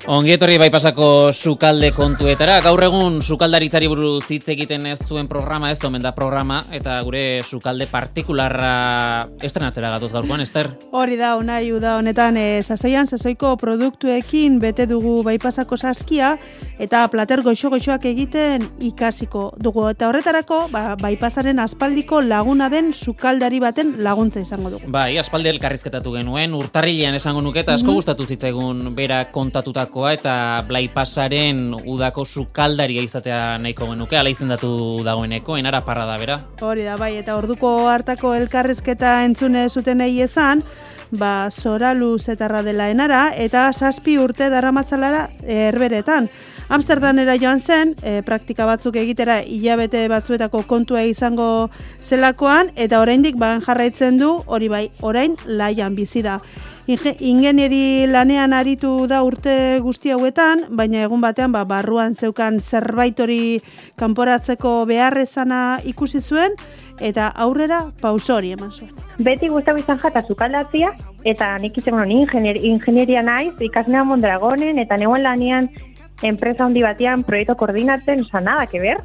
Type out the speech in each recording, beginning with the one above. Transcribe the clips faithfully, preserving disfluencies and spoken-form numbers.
Ongi etorri Baipasako sukalde kontuetara. Gaur egun sukaldaritzari buruz hitz egiten ez duen programa, ez omen da programa, eta gure sukalde partikularra estrenatzera gatoz gaurkoan, Ester? Hori da, Unai, uda honetan, e, sasoian sasoiko produktuekin bete dugu Baipasako saskia, eta plater goxo-goxoak egiten ikasiko dugu. Eta horretarako, ba, Baipasaren aspaldiko laguna den sukaldari baten laguntza izango dugu. Bai, aspaldi elkarrizketatu genuen, urtarrilean esango nuke, eta asko mm-hmm. gustatu zitzaigun bera kontatutako eta Baipasaren udako sukaldaria izatea nahiko genuke, ala izendatu dagoeneko, enara parra da bera. Hori da, bai, eta orduko hartako elkarrizketa entzune zutenei ezan, ba, Zoralu zetarra dela enara, eta zazpi urte daramatzalara herberetan. Amsterdanera joan zen, e, praktika batzuk egitera hilabete batzuetako kontua izango zelakoan, eta oraindik ban jarraitzen du, hori bai, orain laian bizi da. Inge, ingenieri lanean aritu da urte guzti hauetan, baina egun batean ba, barruan zeukan zerbait hori kanporatzeko beharrezana ikusi zuen, eta aurrera pauso hori eman zuen. Beti gustatu izan jata sukaldatzia, eta nik izan honi ingenier, ingenieria naiz, ikasnea Mondragonen, eta neuen lanean enpresa handi batean proiektu koordinatzen, oza, nada que ver.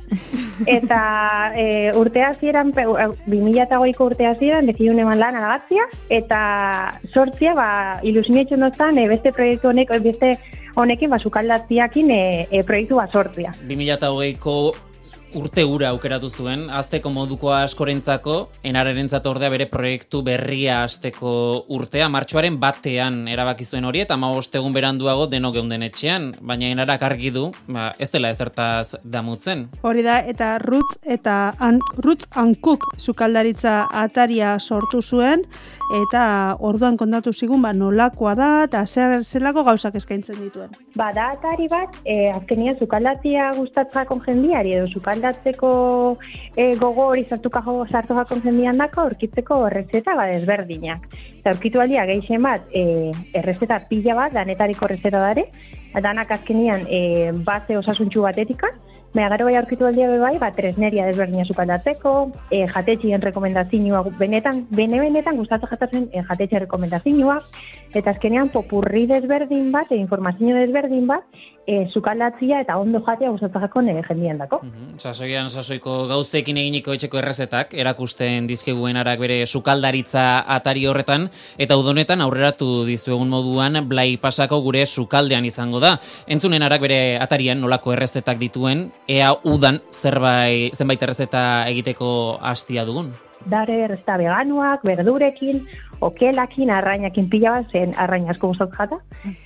Eta e, urte hasieran, bi mila hogeiko urte hasieran, dezidun eman lan alagatzia, eta sortzia, ba, ilusionetzen doztan, e, beste proiektu honek, beste honekin, ba, sukaldatziakin e, e, proiektu bat sortzia. bi mila hogeiko urte ura aukeratu zuen, azteko modukoa askorentzako, enarerentzat ordea bere proiektu berria azteko urtea, martxoaren batean erabaki zuen hori, eta hamabost egun beranduago denok geunden etxean, baina enarak argi du, ba, ez dela ezertaz damutzen. Hori da, eta Roots eta an, Roots and Cook sukaldaritza ataria sortu zuen, eta orduan kontatu zigun, ba, nolakoa da, eta zer zelako gauzak eskaintzen dituen. Ba, da atari bat, e, azkenia sukaldatzia gustatzakon jendiari, edo sukaldatzeko e, gogo hori sartuko sartuko jendian dako, aurkitzeko errezeta bat ezberdinak. Eta aurkitu aldia gehien bat, e, errezeta pila bat, danetariko errezeta dare, danak azkenian e, base osasuntxu batetikan, Baina gero bai aurkitu aldia bai, ba, tresneria desberdina sukaldatzeko, e, jatetxien rekomendazioa, benetan, bene-benetan gustatzen jatatzen e, jatetxien rekomendazioa, eta azkenean popurri desberdin bat, e, informazio desberdin bat, e, sukaldatzia eta ondo jatea gustatzeko nire jendian dako. Mm-hmm. Sasoian, sasoiko gauzekin eginiko etxeko errezetak, erakusten dizkiguen arak bere sukaldaritza atari horretan, eta udonetan aurreratu dizuegun moduan Baipasako gure sukaldean izango da. Entzunen arak bere atarian nolako errezetak dituen, ea udan zerbait, zenbait errezeta egiteko hastia dugun. Dare errezeta veganuak, berdurekin, okelakin, arrainakin pila bat, zen arraina asko gustatzen jata.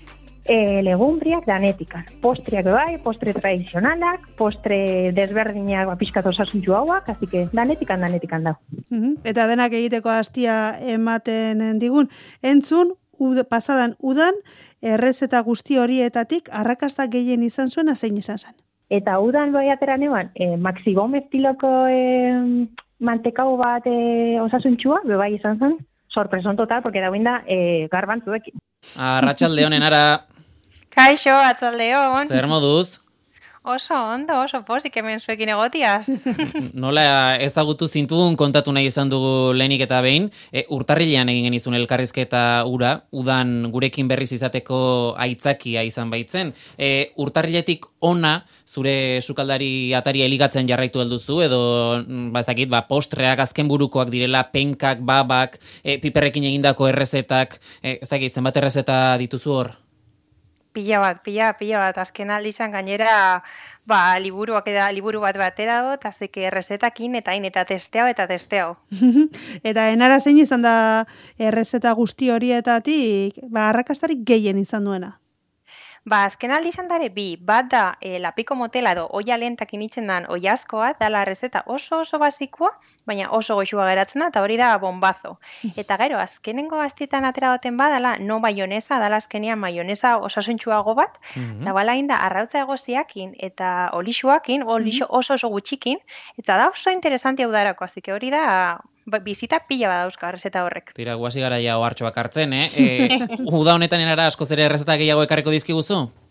E, legumbriak danetikan. Postriak bai, postre tradizionalak, postre desberdinak pixkat osasuntxu hauak, así que danetikan, danetikan da. Mm-hmm. Eta denak egiteko hastia ematen digun. Entzun, ud, pasadan udan, errezeta guzti horietatik arrakasta gehien izan zuen, zein izan zen. Eta udan bai atera neban, e, Maxi Gomez estiloko e, mantekau bat e, osasuntxua, bebai izan zen, sorpreson total, porque da da e, garbantzuekin. Arratsalde honen ara. Kaixo, atzaldeon. Zer moduz? Oso ondo, oso pozik hemen zuekin egotiaz. Nola ezagutu zintugun kontatu nahi izan dugu lehenik eta behin, e, urtarrilean egin genizun elkarrizketa ura, udan gurekin berriz izateko aitzakia izan baitzen. E, urtarriletik ona, zure sukaldari ataria eligatzen jarraitu alduzu, edo bazakit, ba, postreak, azken burukoak direla, penkak, babak, e, piperrekin egindako errezetak, e, ezakit, zenbat errezeta dituzu hor? Pila bat, pila, pila bat, azken aldizan gainera, ba, liburuak eda, liburu bat batera dut, azike errezetakin, eta hain, eta testeau, eta testeau. Eta enara zein izan da errezeta guzti horietatik, ba, arrakastarik gehien izan duena? Ba, azken aldi izan dare bi, bat da e, lapiko motela edo oia lentak initzen dan oiazkoa, dala errezeta oso oso basikoa, baina oso goxua geratzen da, eta hori da bombazo. Eta gero, azkenengo gaztietan atera baten badala, no maionesa, dala azkenean maionesa osasuntxuago bat, mm-hmm. eta bala inda arrautza egoziakin eta olixuakin, olixo oso oso gutxikin, eta da oso interesantia udarako, azike hori da bizita pila badauzka errezeta horrek. Tira, guazi gara ja ohartxoak hartzen, eh? E, uda honetan enara askoz ere errezeta gehiago ekarriko dizkiguzu?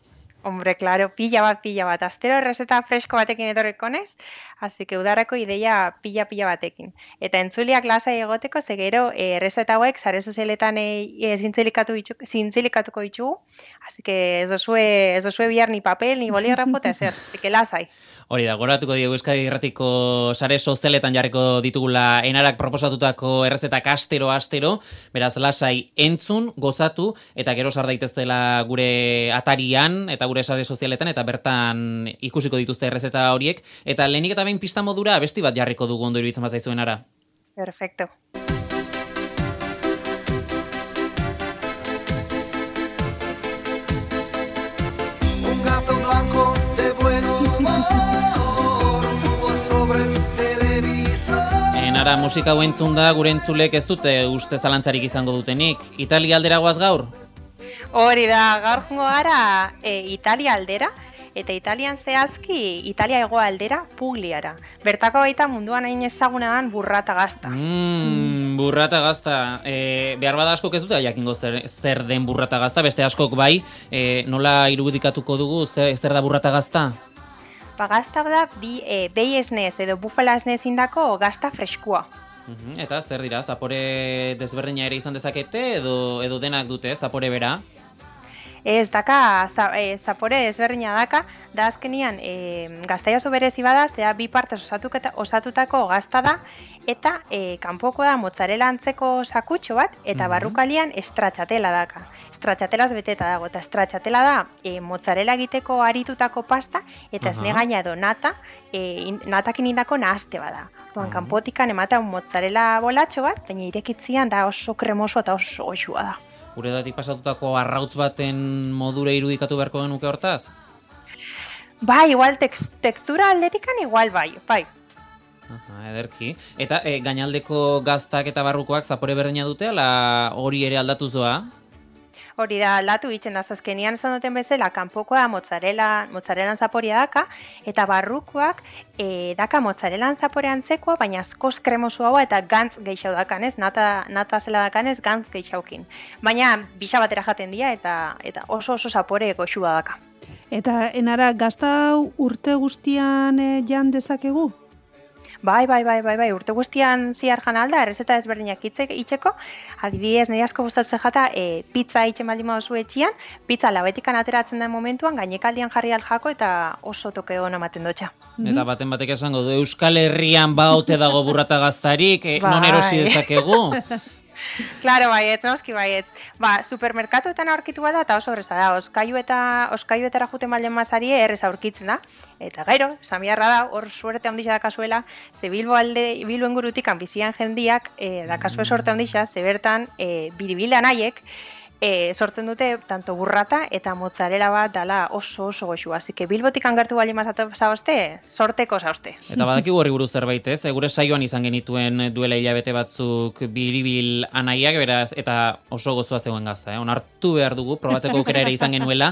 Hombre, claro, pila bat, pila bat. Astero errezeta fresko batekin etorriko nez, así que udarako ideia pila-pila batekin. Eta entzuliak lasai egoteko, ze gero errezeta hauek sare sozialetan e, zintzilikatu ditu- zintzilikatuko ditugu, así que ez dozue, ez dozue bihar ni papel, ni bolígrafo, eta ezer, así que lasai. Hori da, goratuko diegu Euskadi Irratiko sare sozialetan jarriko ditugula enarak proposatutako errezetak astero astero, beraz lasai entzun, gozatu, eta gero sar daiteztela gure atarian, eta gure sare sozialetan, eta bertan ikusiko dituzte errezeta horiek, eta lehenik eta behin pista modura abesti bat jarriko dugu ondo iruditzen bazaizuen ara. Perfecto. Un gato blanco de buen humor hubo sobre el televisor. Enara musika hau entzun da gure entzulek ez dute uste zalantzarik izango dutenik. Italia aldera goaz gaur? Hori da, gaur jungo gara e, Italia aldera, eta Italian zehazki Italia hego aldera Pugliara. Bertako baita munduan hain ezagunean burrata gazta. Mm, burrata gazta. E, behar bada askok ez dute jakingo zer, zer den burrata gazta, beste askok bai, e, nola irudikatuko dugu, zer, zer da burrata gazta? Ba, gazta da bi, e, behi esnez edo bufala esnez indako gazta freskua. Uhum, eta zer dira, zapore desberdina ere izan dezakete edo, edo denak dute, zapore bera? Ez daka, za, e, zapore ezberdina daka, da azkenian e, gaztai oso berezi bada, zera bi partez osatuketa, osatutako gazta da, eta e, kanpoko da mozzarella antzeko sakutxo bat, eta Mhm. barrukalian estratxatela daka. Estratxatelaz beteta dago, eta estratxatela da e, mozzarella egiteko aritutako pasta, eta esne Aha. gaina edo nata, e, in, natakin indako nahazte bada. Duan, Mhm. kanpotikan emata un mozzarella bolatxo bat, baina irekitzian da oso kremoso eta oso goxua da. Gure datik pasatutako arrautz baten modura irudikatu beharko genuke hortaz? Bai, igual tex, tekstura aldetikan igual bai, bai. Aha, ederki. Eta e, gainaldeko gaztak eta barrukoak zapore berdina dute, ala hori ere aldatu zoa? Hori da, aldatu itzen da, azkenian esan duten bezala, kanpokoa mozzarella, mozzarellan zaporia daka, eta barrukoak e, daka mozzarellan zapore antzekoa, baina askoz kremosu haua eta gantz gehiago dakanez, nata, nata zela dakanez gantz gehiagokin. Baina bisa batera jaten dira eta eta oso oso zapore goxua daka. Eta enara, gazta hau urte guztian eh, jan dezakegu? Bai, bai, bai, bai, bai, urte guztian ziar jan alda, errezeta ezberdinak itze, itxeko, adibidez, nire asko gustatzen jata, e, pizza itxe baldin baduzu etxian, pizza labetikan ateratzen den momentuan, gainekaldian jarri aljako eta oso toke hona ematen dotxa. Eta baten batek esango du, Euskal Herrian baote dago burrata gaztarik, e, non Bai. erosi dezakegu? Claro, baietz, noski baietz. Ba, supermerkatuetan aurkitu bada eta oso erreza da. Oskailu eta oskailuetara juten baldin mazarie erreza aurkitzen da. Eta gero, esan biharra da, hor suerte handixa dakazuela, ze Bilbo alde, Bilbo ingurutikan bizian jendiak, e, dakazue sorte handixa, ze bertan, e, biribilan haiek, e, sortzen dute tanto burrata eta mozzarella bat dala oso oso goxua. Así que Bilbotik angertu baldin mazatu zauzte, sorteko zauzte. Eta badakigu horri buruz zerbait ez, e, gure saioan izan genituen duela hilabete batzuk biribil anaiak, beraz, eta oso gozoa zegoen gazta, eh? Onartu behar dugu, probatzeko aukera ere izan genuela.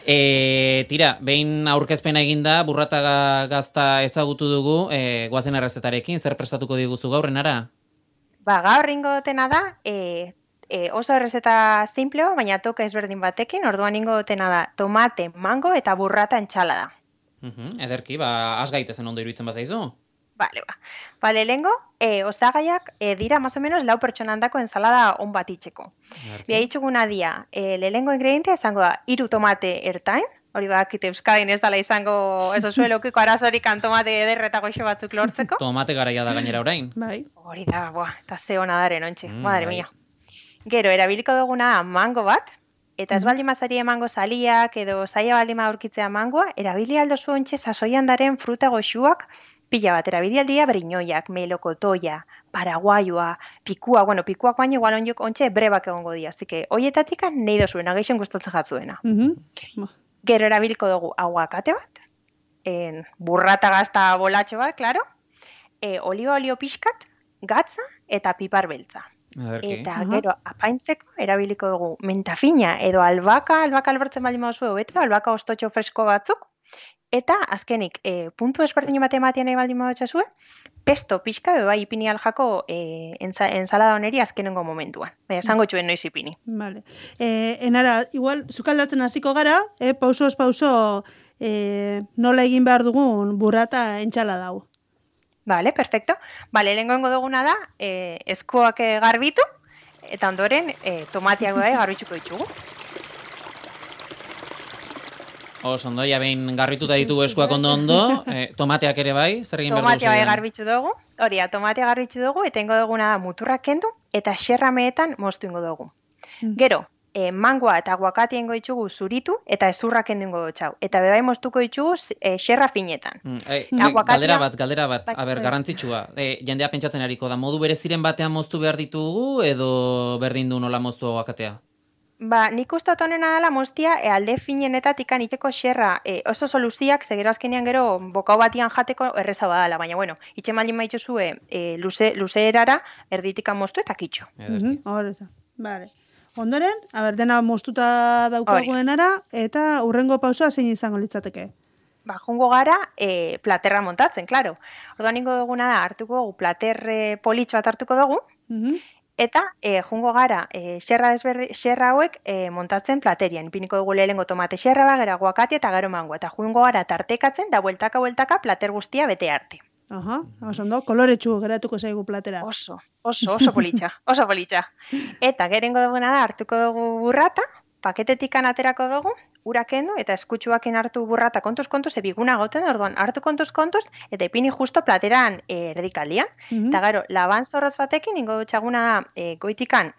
E, tira, behin aurkezpena eginda, burrata ga- gazta ezagutu dugu, e, goazen errezetarekin, zer prestatuko diguzu gaurrenara? Ba, gaur ingo dutena da, e, e, oso errezeta simpleo, baina toke ezberdin batekin, orduan ingo dutena da tomate, mango eta burrata entxalada. Uhum, ederki, ba, has gaitezen ondo iruditzen bazaizu? Vale, ba. Bale, lehengo, e, osagaiak e, dira más o menos lau pertsona handako ensalada on bat itxeko. Bia itxuguna dia, e, lehengo ingredientea izango da, hiru tomate ertain, hori bakite Euskadin ez dala izango, ez duzue lokiko arazorikan tomate ederre eta goxo batzuk lortzeko. Tomate garaia da gainera orain. Bai. Hori da, boa, eta ze hona daren ontxe, Mm, madre bai. mia. Gero, erabiliko duguna da mango bat, eta ez baldin mazari mango saliak edo zaila baldin aurkitzea mangoa, erabili aldozu ontxe sasoian daren fruta goxuak pila bat, erabili aldia brinoiak, melokotoia, paraguaioa, pikua, bueno, pikuak baino igual onjok ontxe brebak egongo dira, así que hoietatik nahi dozuena, gehixen gustatzen jatzuena. Mhm. Gero erabiliko dugu aguakate bat, en, burrata gazta bolatxo bat, claro, e, oliba olio pixkat, gatza eta pipar beltza. Ederki. Eta Aha. gero apaintzeko erabiliko dugu mentafina edo albaka, albaka albertzen baldin baduzu hobeto, albaka ostotxo fresko batzuk, Eta azkenik, e, puntu ezberdin bat ematen nahi baldin badutxazue, pesto pixka be bai ipini aljako e, enza, ensalada honeri azkenengo momentuan. Baina, esango txuen noiz ipini. Vale. E, enara, igual, sukaldatzen hasiko gara, e, pausoz pauso e, nola egin behar dugun burrata entxala dau. Vale, perfecto. Vale, lehenko duguna da, e, eskuak e, garbitu, eta ondoren e, tomatiak bai garbitzuko ditugu. Os ondo, ja behin garrituta ditugu eskuak ondo ondo, eh, tomateak ere bai, zer egin behar dugu Tomatea bai segidan? garbitzu dugu, hori da, tomatea garbitzu dugu, eta ingo duguna da muturrak kendu, eta xerrameetan moztu ingo dugu. Mm. Gero, e, mangoa eta aguakatia ingo ditugu zuritu, eta ezurrak kendu ingo dutxau. Eta bebai moztuko ditugu e, xerra finetan. Mm, eh, Mm. eh, Aguakatia- galdera bat, galdera bat, Bai, a ber, bai. garrantzitsua. Eh, jendea pentsatzen ariko da, modu bereziren batean moztu behar ditugu, edo berdin du nola moztu aguakatea? Ba, nik uste dut honena dela moztia e, alde finenetatik iteko xerra e, oso soluziak, ze gero azkenean gero bokau batian jateko erreza badala, baina bueno, itxe maldin maituzue e, luze, luzeerara erditikan moztu eta kitxo. Ederki. Mhm, hor eza. Vale. Ondoren, a ber, dena moztuta daukaguenara, eta urrengo pausoa zein izango litzateke. Ba, jungo gara e, platerra montatzen, klaro. Orduan ingo duguna da, hartuko dugu plater e, politxo bat hartuko dugu, Mhm. eta e, jungo gara e, xerra, desberdi, xerra hauek e, montatzen platerian. Ipiniko dugu lehenengo tomate xerra ba, gero aguakate eta gero mango. Eta jungo gara tartekatzen da bueltaka bueltaka plater guztia bete arte. Aha, oso ondo, koloretsu geratuko zaigu platera. Oso, oso, oso politxa, oso politxa. Eta gerengo duguna da, hartuko dugu burrata, paketetikan aterako dugu, ura kendu eta eskutxuakin hartu burrata kontuz kontuz, ebiguna goten, orduan hartu kontuz kontuz, eta ipini justo plateran e, erdikaldian. Mhm. Eta gero, laban zorrotz batekin, ingo dutxaguna da, e, goitikan,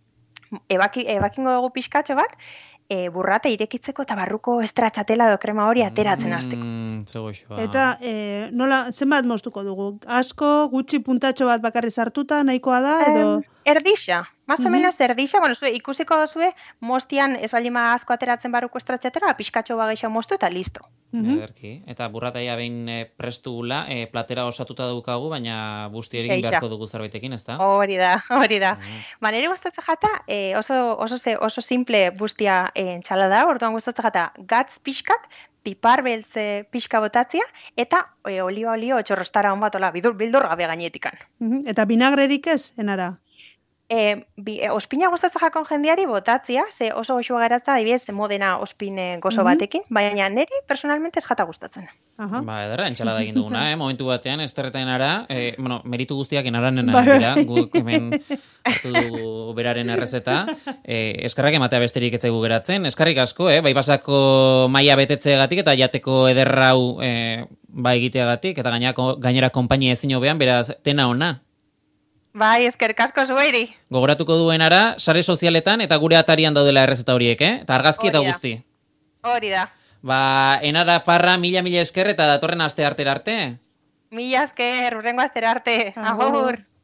ebaki, ebakingo dugu pixkatxo bat, e, burrata irekitzeko eta barruko estratxatela do krema hori ateratzen hasteko. Mm, ze goxoa. Eta e, nola, zenbat moztuko dugu? Asko, gutxi puntatxo bat bakarri sartuta, nahikoa da, edo... Em, erdixa, más o Mhm. menos erdixa, bueno, zue, ikusiko dozue, mostian ez baldin ba asko ateratzen barruko estratxatera, pixkatxo bageixo moztu eta listo. Mhm. Ederki. Eta burrataia behin e, prestugula, e, platera osatuta daukagu, baina busti egin Seixa. beharko dugu zerbaitekin, ezta? Hori da, hori da. Mhm. Ba, nire gustatzen jata, e, oso, oso, ze, oso simple bustia e, entxala da, orduan gustatzen jata gatz pixkat, pipar beltze pixka botatzia, eta e, olio olio txorrostara hon bat, ola, bildur, bildur gabe gainetikan. Mhm. Eta vinagrerik ez, enara? E, bi, e, ospina gustatzen jakon jendeari botatzia, ze oso goxua geratza, adibidez, modena ospine gozo Mhm. batekin, baina niri personalmente ez jata gustatzen. Aha. Ba, ederra, entxalada egin duguna, eh? Momentu batean, esterretan ara, eh, bueno, meritu guztiak enaranen Bai, dira, bai. guk hemen hartu dugu beraren errezeta, eh, eskarrak ematea besterik etzaigu geratzen, eskarrik asko, eh? Bai basako maila betetzeagatik eta jateko ederrau eh, ba egiteagatik, eta gainera, gainera konpainia ezin hobean, beraz, tena ona. Bai, eskerrik asko zueri. Gogoratuko duen ara, sare sozialetan eta gure atarian daudela errezeta horiek, eh? Eta argazki eta Hori da. guzti. Hori da. Ba, enara parra, mila mila esker eta datorren aste artera arte. Mila esker, urrengo astera arte. Agur. Agur.